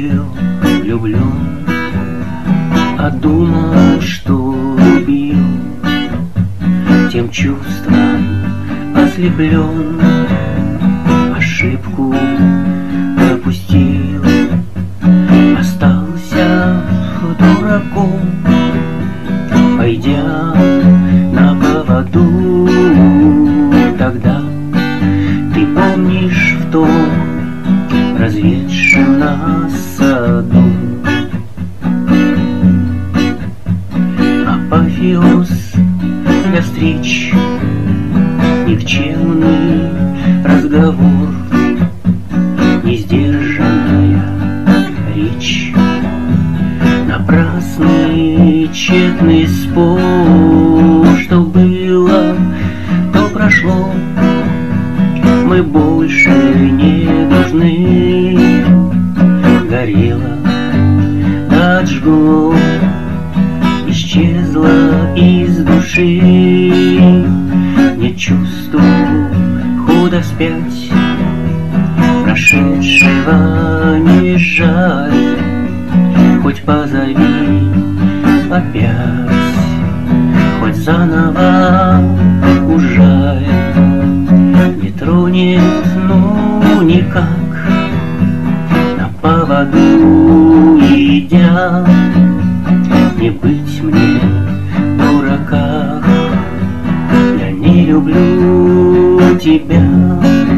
был влюблен, а думал, что любил. Тем чувством ослеплен, ошибку допустил, остался дураком, пойдя на поводу. Тогда ты помнишь в том разведшем нас саду апофеоз для встреч, никчемный разговор, несдержанная речь, напрасный тщетный спор. Что было, то прошло, мы больше не нужны. Горело, отжгло, исчезла из души. Не чувствую худо вспять, прошедшего не жаль. Хоть позови опять, хоть заново ужаль. Не тронет, ну никак, на поводу идя. Не быть мне дурака, я не люблю тебя.